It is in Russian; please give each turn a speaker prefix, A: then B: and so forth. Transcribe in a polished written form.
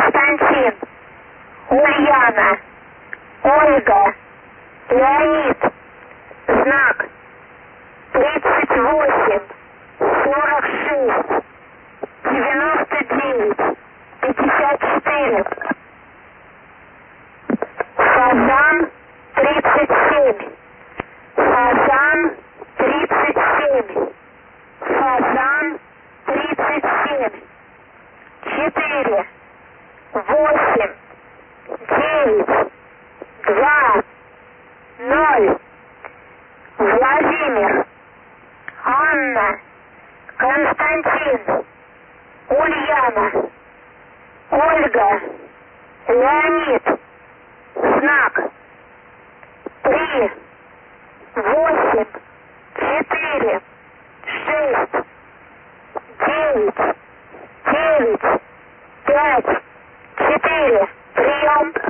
A: Константин, Ульяна, Ольга, Леонид, знак 38, 46, 99, 54. Фазан 37, Фазан 37, Фазан 37, 4, 8, 9, 2, 0. Владимир, Анна, Константин, Ульяна, Ольга, Леонид, знак 3, 8, 4, 6, 9, 9, 5, 4. Прием.